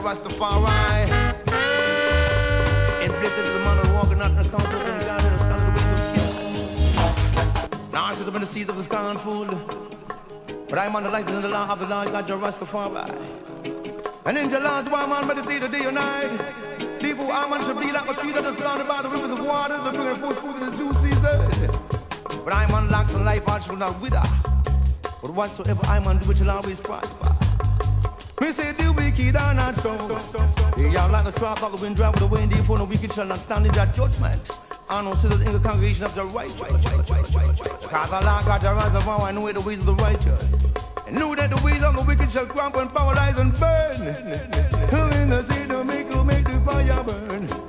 Rastafari. In places to the man who walking out in the country and God in the stand of the ways of skill. Now I sit up in the seas of the sky and food. But I'm on the light in the law of the Lord God, your Rastafari. And in your Lord's one man meditate the day and night. People man should be like a tree that is surrounded by the rivers of water that bring forth food in the due season. But I'm on locks and life, I shall not wither. But whatsoever I man do, it shall always prosper. We say the wicked are not so. They are like the track of the wind, drive with the wind, for no wicked shall not stand in that judgment. I know sinners in the congregation of the righteous. Because the Lord God, your Rastafari, I know the ways of the righteous. And knew that the ways of the wicked shall crumble and paralyze and burn. Who in the sea to make the fire burn.